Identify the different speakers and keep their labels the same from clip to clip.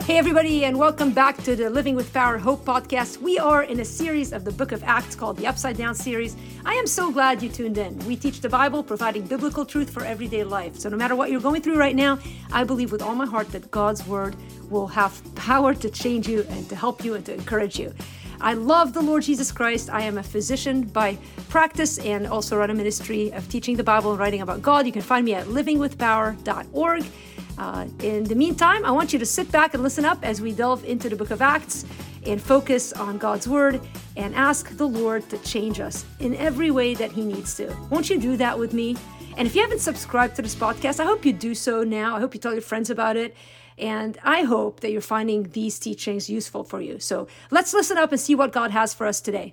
Speaker 1: Hey everybody, and welcome back to the Living with Power Hope podcast. We are in a series of the book of Acts called the Upside Down series. I am so glad you tuned in. We teach the Bible, providing biblical truth for everyday life. So no matter what you're going through right now, I believe with all my heart that God's word will have power to change you and to help you and to encourage you. I love the Lord Jesus Christ. I am a physician by practice and also run a ministry of teaching the Bible and writing about God. You can find me at livingwithpower.org. In the meantime, I want you to sit back and listen up as we delve into the book of Acts and focus on God's word and ask the Lord to change us in every way that he needs to. Won't you do that with me? And if you haven't subscribed to this podcast, I hope you do so now. I hope you tell your friends about it. And I hope that you're finding these teachings useful for you. So let's listen up and see what God has for us today.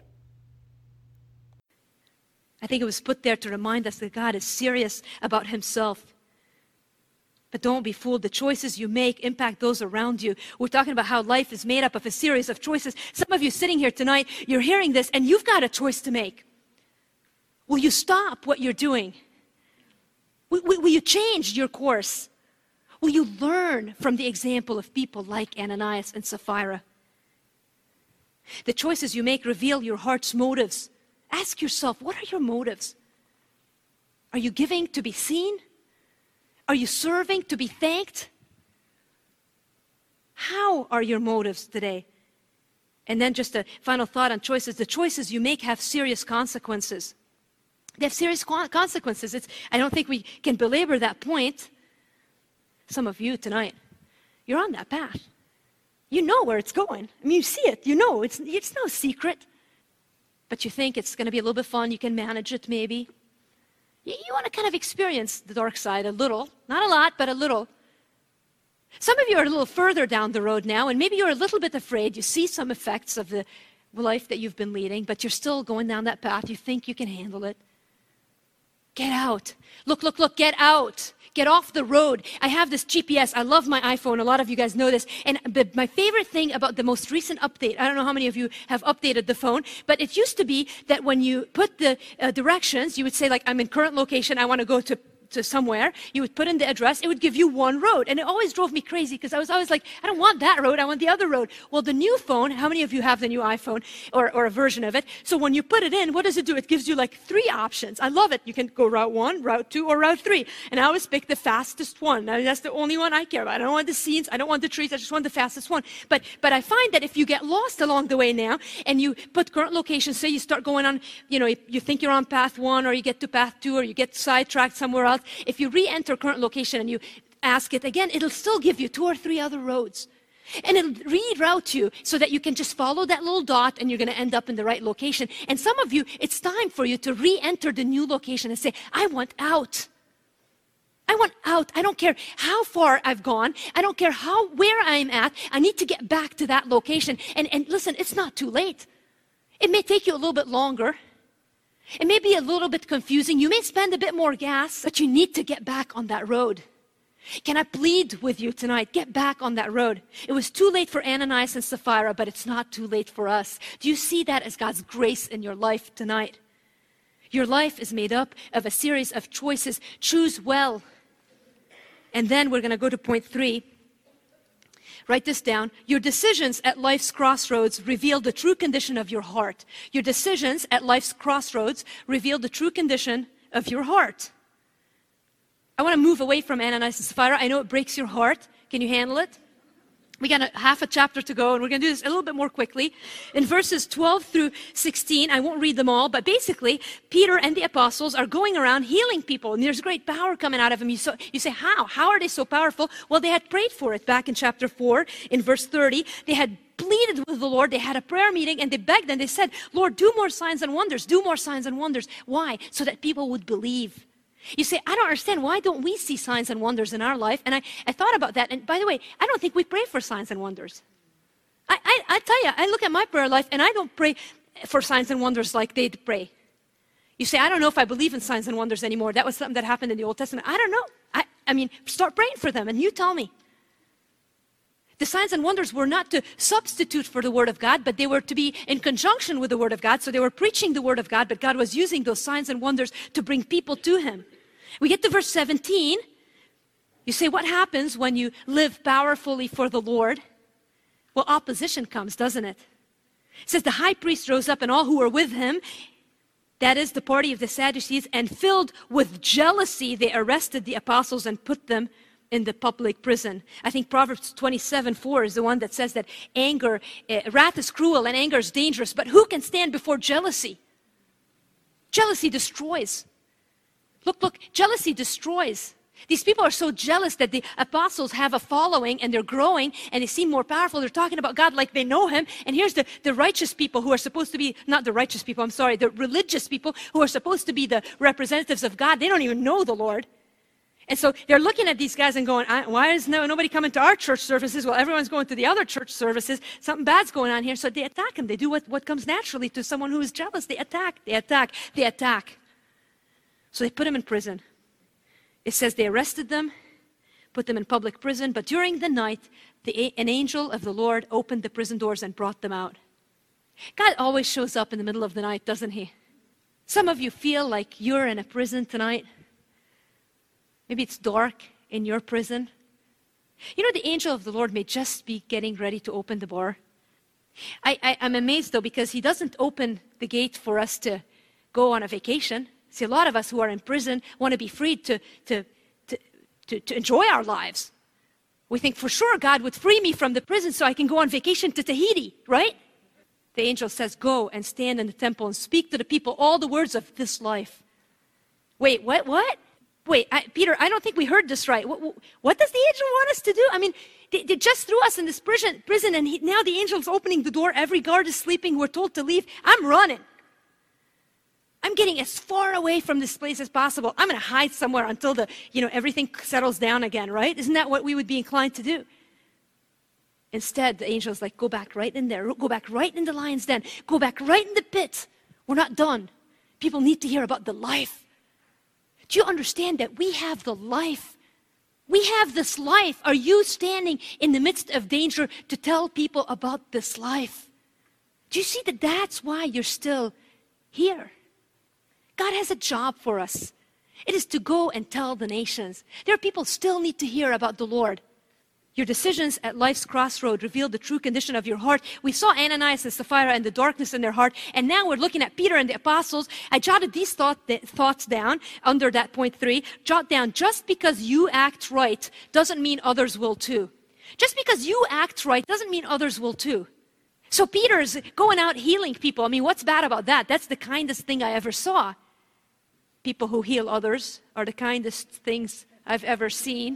Speaker 1: I think it was put there to remind us that God is serious about himself. But don't be fooled. The choices you make impact those around you. We're talking about how life is made up of a series of choices. Some of you sitting here tonight, you're hearing this and you've got a choice to make. Will you stop what you're doing? Will you change your course? Will you learn from the example of people like Ananias and Sapphira? The choices you make reveal your heart's motives. Ask yourself, what are your motives? Are you giving to be seen? Are you serving to be thanked? How are your motives today? And then just a final thought on choices. The choices you make have serious consequences. They have serious consequences. I don't think we can belabor that point. Some of you tonight, you're on that path. You know where it's going. I mean, you see it. You know, it's no secret. But you think it's going to be a little bit fun. You can manage it maybe. You want to kind of experience the dark side a little. Not a lot, but a little. Some of you are a little further down the road now, and maybe you're a little bit afraid. You see some effects of the life that you've been leading, but you're still going down that path. You think you can handle it. Get out. Look, get out. Get off the road. I have this GPS. I love my iPhone. A lot of you guys know this. And my favorite thing about the most recent update, I don't know how many of you have updated the phone, but it used to be that when you put the directions, you would say like, I'm in current location, I want to go to somewhere. You would put in the address, it would give you one road. And it always drove me crazy because I was always like, I don't want that road, I want the other road. Well, the new phone, how many of you have the new iPhone or a version of it? So when you put it in, what does it do? It gives you like 3 options. I love it. You can go route 1, route 2, or route 3. And I always pick the fastest one. Now, that's the only one I care about. I don't want the scenes, I don't want the trees, I just want the fastest one. But I find that if you get lost along the way now and you put current location, say you start going on, you think you're on path 1 or you get to path 2 or you get sidetracked somewhere else, if you re-enter current location and you ask it again, it'll still give you 2 or 3 other roads. And it'll reroute you so that you can just follow that little dot and you're going to end up in the right location. And some of you, it's time for you to re-enter the new location and say, I want out. I want out. I don't care how far I've gone. I don't care where I'm at. I need to get back to that location. And listen, it's not too late. It may take you a little bit longer. It may be a little bit confusing. You may spend a bit more gas, but you need to get back on that road. Can I plead with you tonight? Get back on that road. It was too late for Ananias and Sapphira, but it's not too late for us. Do you see that as God's grace in your life tonight? Your life is made up of a series of choices. Choose well. And then we're going to go to point 3. Write this down. Your decisions at life's crossroads reveal the true condition of your heart. Your decisions at life's crossroads reveal the true condition of your heart. I want to move away from Ananias and Sapphira. I know it breaks your heart. Can you handle it? We got half a chapter to go, and we're going to do this a little bit more quickly. In verses 12 through 16, I won't read them all, but basically, Peter and the apostles are going around healing people, and there's great power coming out of them. You say, how? How are they so powerful? Well, they had prayed for it back in chapter 4, in verse 30. They had pleaded with the Lord. They had a prayer meeting, and they begged, and they said, Lord, do more signs and wonders. Do more signs and wonders. Why? So that people would believe. You say, I don't understand. Why don't we see signs and wonders in our life? And I thought about that. And by the way, I don't think we pray for signs and wonders. I tell you, I look at my prayer life and I don't pray for signs and wonders like they'd pray. You say, I don't know if I believe in signs and wonders anymore. That was something that happened in the Old Testament. I don't know. I mean, start praying for them and you tell me. The signs and wonders were not to substitute for the Word of God, but they were to be in conjunction with the Word of God. So they were preaching the Word of God, but God was using those signs and wonders to bring people to Him. We get to verse 17. You say, what happens when you live powerfully for the Lord? Well, opposition comes, doesn't it? It says the high priest rose up and all who were with him, that is the party of the Sadducees, and filled with jealousy, they arrested the apostles and put them in the public prison. I think Proverbs 27:4 is the one that says that wrath is cruel and anger is dangerous, but who can stand before jealousy? Jealousy destroys. Look, jealousy destroys. These people are so jealous that the apostles have a following and they're growing and they seem more powerful. They're talking about God like they know him. And here's the righteous people who are supposed to be, not the righteous people, I'm sorry, the religious people who are supposed to be the representatives of God. They don't even know the Lord. And so they're looking at these guys and going, why is nobody coming to our church services? Well, everyone's going to the other church services. Something bad's going on here. So they attack him. They do what comes naturally to someone who is jealous. They attack. So they put him in prison. It says they arrested them, put them in public prison, but during the night, an angel of the Lord opened the prison doors and brought them out. God always shows up in the middle of the night, doesn't he? Some of you feel like you're in a prison tonight. Maybe it's dark in your prison. You know, the angel of the Lord may just be getting ready to open the door. I'm amazed, though, because he doesn't open the gate for us to go on a vacation. See, a lot of us who are in prison want to be freed to enjoy our lives. We think, for sure, God would free me from the prison so I can go on vacation to Tahiti, right? The angel says, go and stand in the temple and speak to the people all the words of this life. Wait, what? Wait, Peter, I don't think we heard this right. What does the angel want us to do? I mean, they just threw us in this prison and now the angel's opening the door. Every guard is sleeping. We're told to leave. I'm running. I'm getting as far away from this place as possible. I'm going to hide somewhere until everything settles down again, right? Isn't that what we would be inclined to do? Instead, the angel's like, go back right in there. Go back right in the lion's den. Go back right in the pit. We're not done. People need to hear about the life. Do you understand that we have the life? We have this life. Are you standing in the midst of danger to tell people about this life? Do you see that that's why you're still here? God has a job for us. It is to go and tell the nations. There are people still need to hear about the Lord. Your decisions at life's crossroad reveal the true condition of your heart. We saw Ananias and Sapphira and the darkness in their heart, and now we're looking at Peter and the apostles. I jotted these thoughts down under that point 3. Jot down, just because you act right doesn't mean others will too. Just because you act right doesn't mean others will too. So Peter's going out healing people. I mean, what's bad about that? That's the kindest thing I ever saw. People who heal others are the kindest things I've ever seen.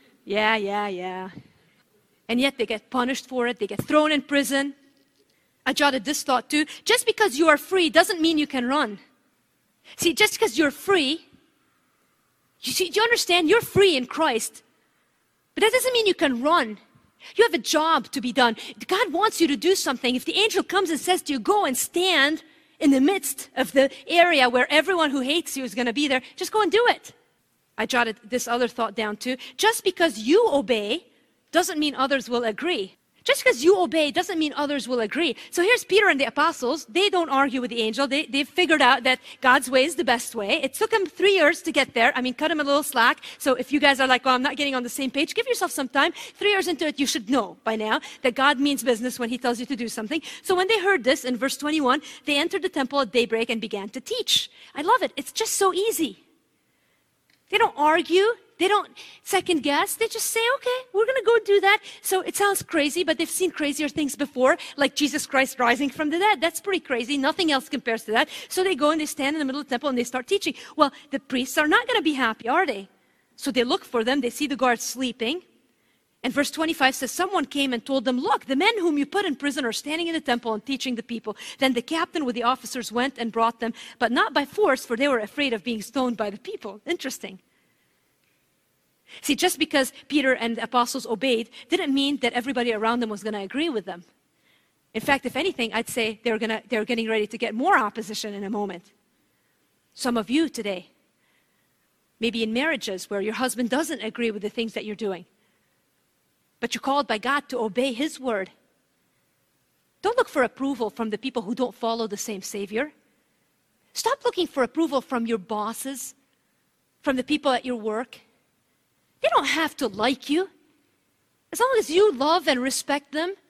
Speaker 1: Yeah. And yet they get punished for it. They get thrown in prison. I jotted this thought too. Just because you are free doesn't mean you can run. See, just because you're free, do you understand? You're free in Christ. But that doesn't mean you can run. You have a job to be done. God wants you to do something. If the angel comes and says to you, go and stand in the midst of the area where everyone who hates you is going to be there, just go and do it. I jotted this other thought down too. Just because you obey doesn't mean others will agree. Just because you obey doesn't mean others will agree. So here's Peter and the apostles. They don't argue with the angel. They've figured out that God's way is the best way. It took them 3 years to get there. I mean, cut them a little slack. So if you guys are like, I'm not getting on the same page, give yourself some time. 3 years into it, you should know by now that God means business when he tells you to do something. So when they heard this in verse 21, they entered the temple at daybreak and began to teach. I love it. It's just so easy. They don't argue. They don't second guess. They just say, okay, we're going to go do that. So it sounds crazy, but they've seen crazier things before, like Jesus Christ rising from the dead. That's pretty crazy. Nothing else compares to that. So they go and they stand in the middle of the temple and they start teaching. Well, the priests are not going to be happy, are they? So they look for them. They see the guards sleeping. And verse 25 says, someone came and told them, look, the men whom you put in prison are standing in the temple and teaching the people. Then the captain with the officers went and brought them, but not by force, for they were afraid of being stoned by the people. Interesting. See, just because Peter and the apostles obeyed didn't mean that everybody around them was going to agree with them. In fact, if anything, I'd say they're getting ready to get more opposition in a moment. Some of you today, maybe in marriages where your husband doesn't agree with the things that you're doing, but you're called by God to obey his word. Don't look for approval from the people who don't follow the same Savior. Stop looking for approval from your bosses, from the people at your work. They don't have to like you. As long as you love and respect them,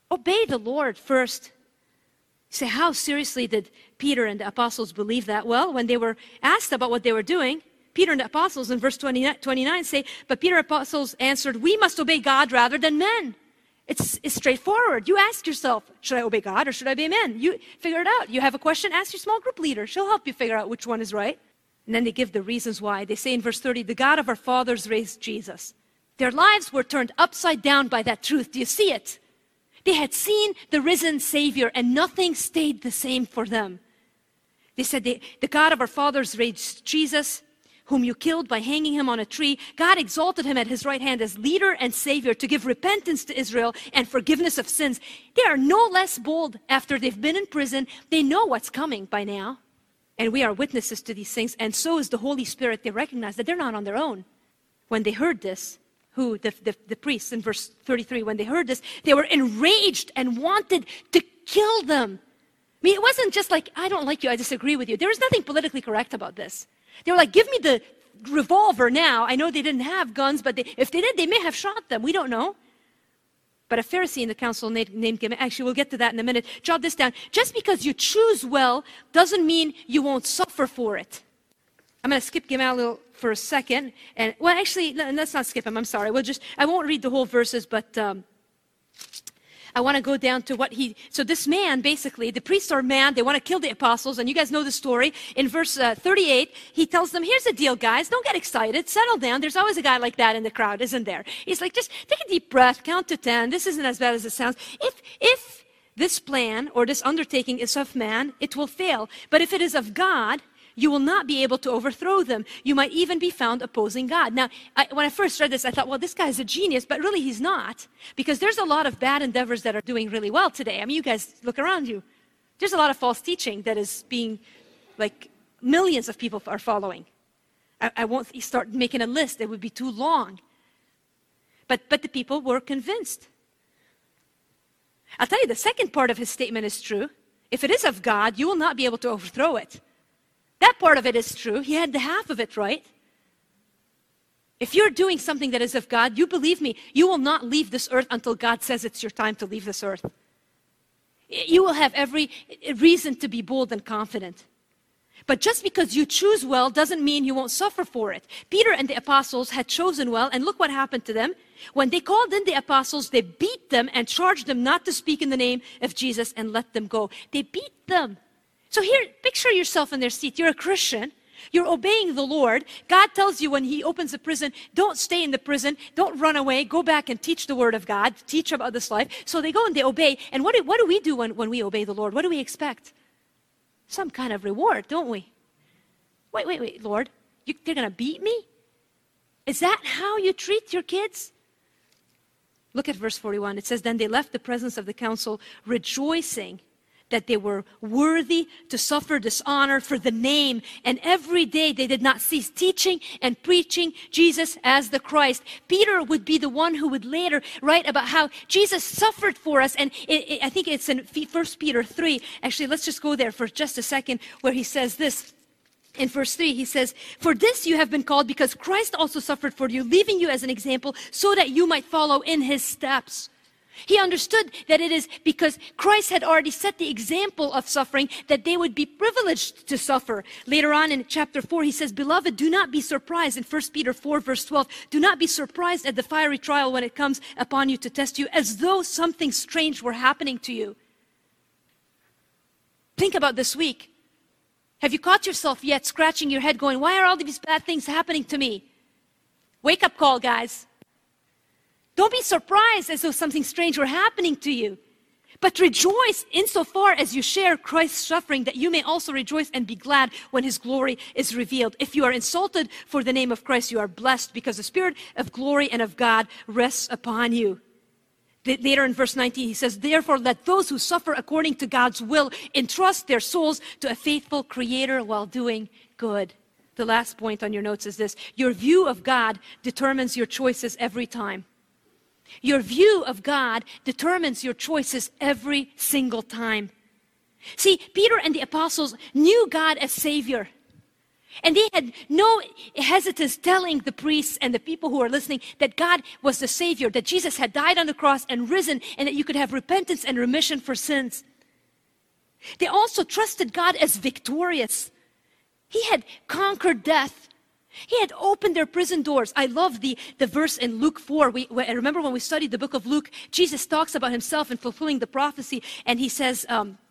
Speaker 1: Obey the Lord first. You say, how seriously did Peter and the apostles believe that? Well, when they were asked about what they were doing, Peter and the apostles in verse 29 say, but Peter and the apostles answered, we must obey God rather than men. It's straightforward. You ask yourself, should I obey God or should I obey men? You figure it out. You have a question, ask your small group leader. She'll help you figure out which one is right. And then they give the reasons why. They say in verse 30, the God of our fathers raised Jesus. Their lives were turned upside down by that truth. Do you see it? They had seen the risen Savior and nothing stayed the same for them. They said, the God of our fathers raised Jesus, whom you killed by hanging him on a tree. God exalted him at his right hand as leader and Savior to give repentance to Israel and forgiveness of sins. They are no less bold after they've been in prison. They know what's coming by now. And we are witnesses to these things. And so is the Holy Spirit. They recognize that they're not on their own. When they heard this, the priests in verse 33, when they heard this, they were enraged and wanted to kill them. I mean, it wasn't just like, I don't like you, I disagree with you. There was nothing politically correct about this. They were like, give me the revolver now. I know they didn't have guns, but if they did, they may have shot them. We don't know. But a Pharisee in the council named Gamaliel, actually we'll get to that in a minute. Jot this down. Just because you choose well doesn't mean you won't suffer for it. I'm going to skip Gamaliel for a second. And well, actually, let's not skip him. I'm sorry. I won't read the whole verses, but I want to go down to so this man, basically, the priests are mad. They want to kill the apostles. And you guys know the story. In verse 38, he tells them, here's the deal, guys. Don't get excited. Settle down. There's always a guy like that in the crowd, isn't there? He's like, just take a deep breath. Count to 10. This isn't as bad as it sounds. If this plan or this undertaking is of man, it will fail. But if it is of God, you will not be able to overthrow them. You might even be found opposing God. Now, when I first read this, I thought, well, this guy's a genius, but really he's not. Because there's a lot of bad endeavors that are doing really well today. I mean, you guys look around you. There's a lot of false teaching that is being, like, millions of people are following. I won't start making a list. It would be too long. But the people were convinced. I'll tell you, the second part of his statement is true. If it is of God, you will not be able to overthrow it. That part of it is true. He had the half of it right. If you're doing something that is of God, you believe me, you will not leave this earth until God says it's your time to leave this earth. You will have every reason to be bold and confident. But just because you choose well doesn't mean you won't suffer for it. Peter and the apostles had chosen well, and look what happened to them. When they called in the apostles, they beat them and charged them not to speak in the name of Jesus and let them go. They beat them. So here, picture yourself in their seat. You're a Christian. You're obeying the Lord. God tells you when he opens the prison, don't stay in the prison. Don't run away. Go back and teach the word of God. Teach about this life. So they go and they obey. And what do we do when we obey the Lord? What do we expect? Some kind of reward, don't we? Wait, Lord. They're going to beat me? Is that how you treat your kids? Look at verse 41. It says, then they left the presence of the council rejoicing that they were worthy to suffer dishonor for the name. And every day they did not cease teaching and preaching Jesus as the Christ. Peter would be the one who would later write about how Jesus suffered for us. And I think it's in 1 Peter 3. Actually, let's just go there for just a second, where he says this. In verse 3, he says, for this you have been called because Christ also suffered for you, leaving you as an example so that you might follow in his steps. He understood that it is because Christ had already set the example of suffering that they would be privileged to suffer. Later on in chapter 4, he says, beloved, do not be surprised. In 1 Peter 4, verse 12, do not be surprised at the fiery trial when it comes upon you to test you, as though something strange were happening to you. Think about this week. Have you caught yourself yet scratching your head going, why are all these bad things happening to me? Wake up call, guys. Don't be surprised as though something strange were happening to you. But rejoice insofar as you share Christ's suffering, that you may also rejoice and be glad when his glory is revealed. If you are insulted for the name of Christ, you are blessed because the Spirit of glory and of God rests upon you. Later in verse 19, he says, therefore let those who suffer according to God's will entrust their souls to a faithful Creator while doing good. The last point on your notes is this. Your view of God determines your choices every time. Your view of God determines your choices every single time. See, Peter and the apostles knew God as Savior. And they had no hesitance telling the priests and the people who are listening that God was the Savior, that Jesus had died on the cross and risen, and that you could have repentance and remission for sins. They also trusted God as victorious. He had conquered death. He had opened their prison doors. I love the verse in Luke 4. I remember when we studied the book of Luke, Jesus talks about himself and fulfilling the prophecy, and he says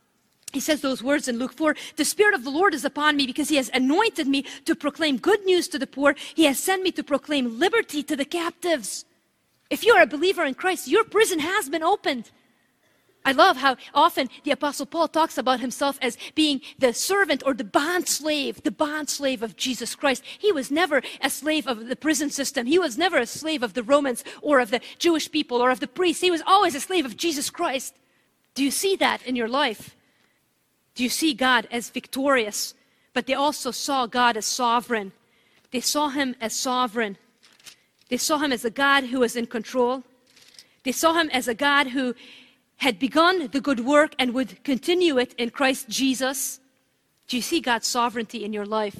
Speaker 1: those words in Luke 4, "The Spirit of the Lord is upon me because he has anointed me to proclaim good news to the poor. He has sent me to proclaim liberty to the captives." If you are a believer in Christ, your prison has been opened. I love how often the Apostle Paul talks about himself as being the servant or the bond slave of Jesus Christ. He was never a slave of the prison system. He was never a slave of the Romans or of the Jewish people or of the priests. He was always a slave of Jesus Christ. Do you see that in your life? Do you see God as victorious? But they also saw God as sovereign. They saw him as sovereign. They saw him as a God who was in control. They saw him as a God who had begun the good work and would continue it in Christ Jesus. Do you see God's sovereignty in your life?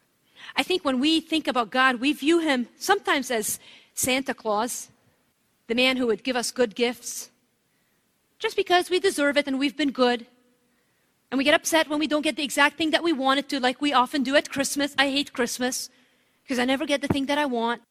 Speaker 1: I think when we think about God, we view him sometimes as Santa Claus, the man who would give us good gifts, just because we deserve it and we've been good. And we get upset when we don't get the exact thing that we wanted to, like we often do at Christmas. I hate Christmas because I never get the thing that I want.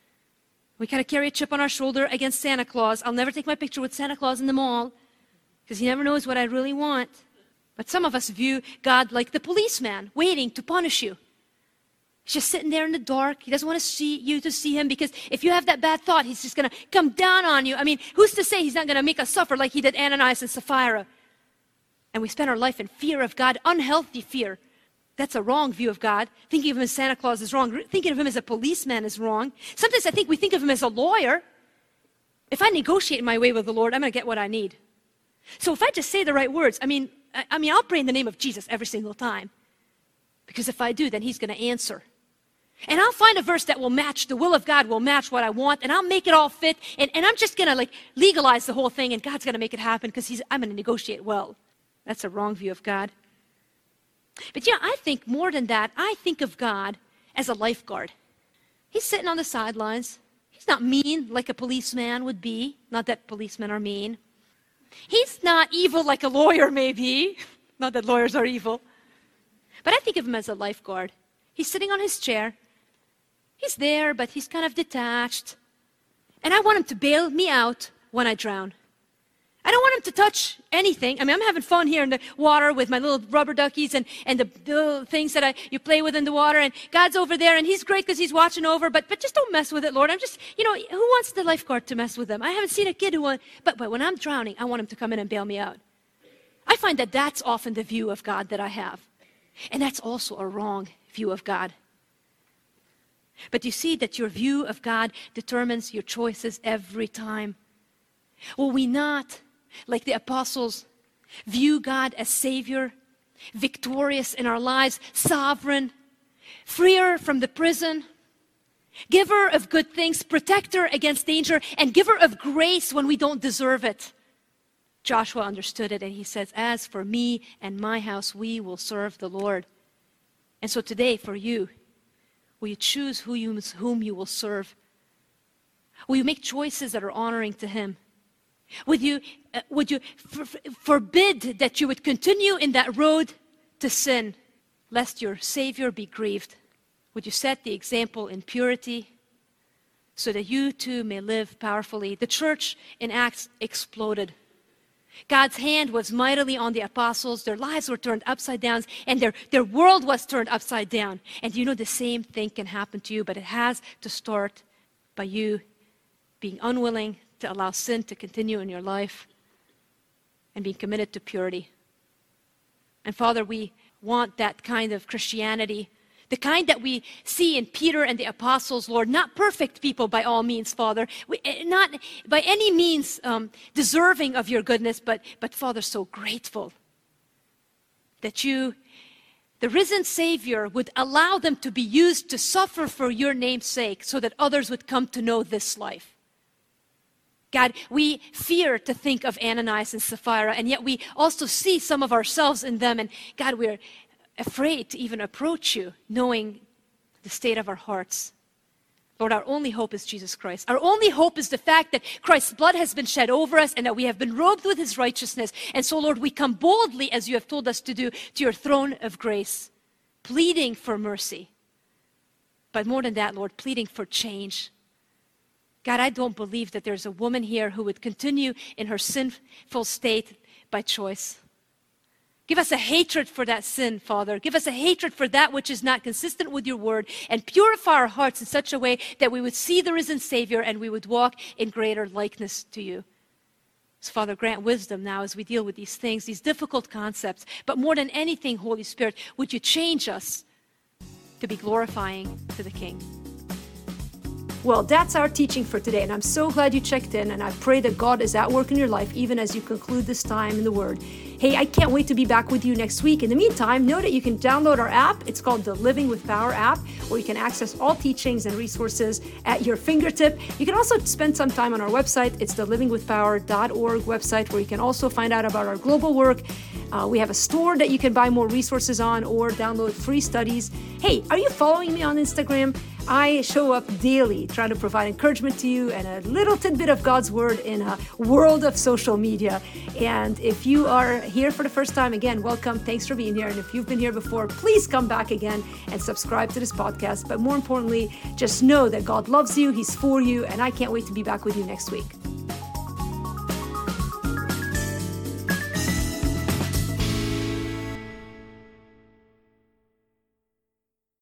Speaker 1: We kind of carry a chip on our shoulder against Santa Claus. I'll never take my picture with Santa Claus in the mall because he never knows what I really want. But some of us view God like the policeman waiting to punish you. He's just sitting there in the dark. He doesn't want to see you to see him because if you have that bad thought, he's just going to come down on you. I mean, who's to say he's not going to make us suffer like he did Ananias and Sapphira? And we spend our life in fear of God, unhealthy fear. That's a wrong view of God. Thinking of him as Santa Claus is wrong. Thinking of him as a policeman is wrong. Sometimes I think we think of him as a lawyer. If I negotiate my way with the Lord, I'm going to get what I need. So if I just say the right words, I mean, I'll pray in the name of Jesus every single time. Because if I do, then he's going to answer. And I'll find a verse that will match, the will of God will match what I want, and I'll make it all fit, and I'm just going to legalize the whole thing, and God's going to make it happen because I'm going to negotiate well. That's a wrong view of God. But I think more than that, I think of God as a lifeguard. He's sitting on the sidelines. He's not mean like a policeman would be. Not that policemen are mean. He's not evil like a lawyer may be. Not that lawyers are evil. But I think of him as a lifeguard. He's sitting on his chair. He's there, but he's kind of detached. And I want him to bail me out when I drown. I don't want him to touch anything. I mean, I'm having fun here in the water with my little rubber duckies and the little things that you play with in the water. And God's over there, and he's great because he's watching over. But just don't mess with it, Lord. I'm just, who wants the lifeguard to mess with them? I haven't seen a kid who wants. But when I'm drowning, I want him to come in and bail me out. I find that that's often the view of God that I have. And that's also a wrong view of God. But you see that your view of God determines your choices every time. Will we not, like the apostles, view God as Savior, victorious in our lives, sovereign, freer from the prison, giver of good things, protector against danger, and giver of grace when we don't deserve it? Joshua understood it, and he says, "As for me and my house, we will serve the Lord." And so today, for you, will you choose whom you will serve? Will you make choices that are honoring to Him? Would you forbid that you would continue in that road to sin, lest your Savior be grieved? Would you set the example in purity so that you too may live powerfully? The church in Acts exploded. God's hand was mightily on the apostles. Their lives were turned upside down, and their world was turned upside down. And the same thing can happen to you, but it has to start by you being unwilling to allow sin to continue in your life and being committed to purity. And Father, we want that kind of Christianity, the kind that we see in Peter and the apostles, Lord, not perfect people by all means, Father, not by any means deserving of your goodness, but Father, so grateful that you, the risen Savior, would allow them to be used to suffer for your name's sake so that others would come to know this life. God, we fear to think of Ananias and Sapphira, and yet we also see some of ourselves in them. And God, we're afraid to even approach you, knowing the state of our hearts. Lord, our only hope is Jesus Christ. Our only hope is the fact that Christ's blood has been shed over us and that we have been robed with his righteousness. And so, Lord, we come boldly, as you have told us to do, to your throne of grace, pleading for mercy. But more than that, Lord, pleading for change. God, I don't believe that there's a woman here who would continue in her sinful state by choice. Give us a hatred for that sin, Father. Give us a hatred for that which is not consistent with your word, and purify our hearts in such a way that we would see the risen Savior and we would walk in greater likeness to you. So, Father, grant wisdom now as we deal with these things, these difficult concepts. But more than anything, Holy Spirit, would you change us to be glorifying to the King? Well, that's our teaching for today, and I'm so glad you checked in, and I pray that God is at work in your life even as you conclude this time in the Word. Hey, I can't wait to be back with you next week. In the meantime, know that you can download our app. It's called the Living with Power app, where you can access all teachings and resources at your fingertip. You can also spend some time on our website. It's the livingwithpower.org website, where you can also find out about our global work. We have a store that you can buy more resources on or download free studies. Hey, are you following me on Instagram? I show up daily trying to provide encouragement to you and a little tidbit of God's word in a world of social media. And if you are here for the first time, again, welcome. Thanks for being here. And if you've been here before, please come back again and subscribe to this podcast. But more importantly, just know that God loves you. He's for you. And I can't wait to be back with you next week.